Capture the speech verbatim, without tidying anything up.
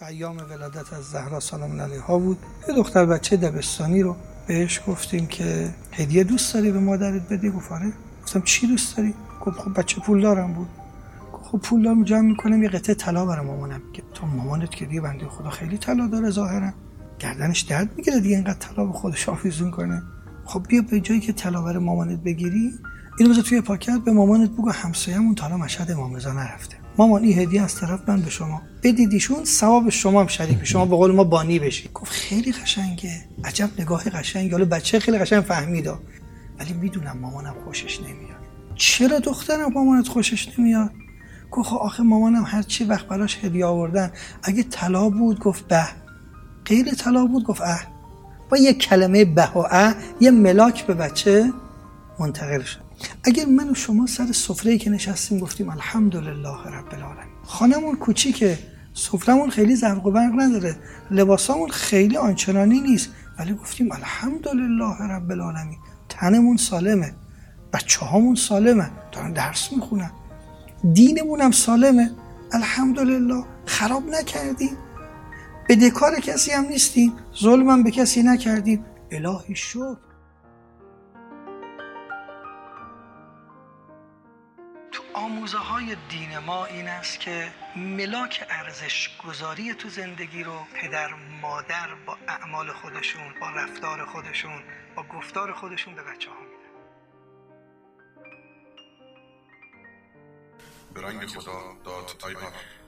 ایام ولادت از زهرا سلام علیها بود. یه دختر بچه دبستانی رو بهش گفتیم که هدیه دوست داری به مادرت بدی؟ گفت آره. گفتم چی دوست داری؟ گفت خب بچه پول دارم بود. گفت خب پول دارم جمع میکنم یه قطعه طلا برای مامانم بگیر. تو مامانت که دیگه بنده خدا خیلی طلا داره ظاهرا، گردنش درد میگیره دیگه اینقدر طلا به خودش آویزون کنه. خب بیا به جایی که طلا برای مامانت بگیری اینو بذار توی پاکت، به مامانت بگو همسایه‌مون تا حالا مشهد امام رضا نرفته، مامان این هدیه از طرف من به شما، بدیدیشون ثواب شما هم شریک به شما، به قول ما بانی بشی. گفت خیلی قشنگه، عجب نگاه قشنگی. حالا بچه خیلی قشنگ فهمیدا، ولی میدونم مامانم خوشش نمیاد. چرا دخترم مامانت خوشش نمیاد؟ گفت آخه مامانم هر چی وقت براش هدیه آوردن اگه طلا بود گفت به، غیر طلا بود گفت اه. با یک کلمه به و اه یه ملاک به بچه منتقل شد. اگر من و شما سر سفره‌ای که نشستیم گفتیم الحمدلله رب العالمین، خانمون کوچیکه، سفره‌مون خیلی زرق و برق نداره، لباسامون خیلی آنچنانی نیست، ولی گفتیم الحمدلله رب العالمین، تنمون سالمه، بچه‌هامون سالمه، دارن درس میخونن، دینمون هم سالمه، الحمدلله، خراب نکردیم، بدهکار کسی هم نیستیم، ظلم هم به کسی نکردیم، الهی شکر. تو آموزه های دین ما این است که ملاک ارزش گذاری تو زندگی رو پدر مادر با اعمال خودشون، با رفتار خودشون، با گفتار خودشون به بچه ها میدن. به رنگ خدا دات آی آر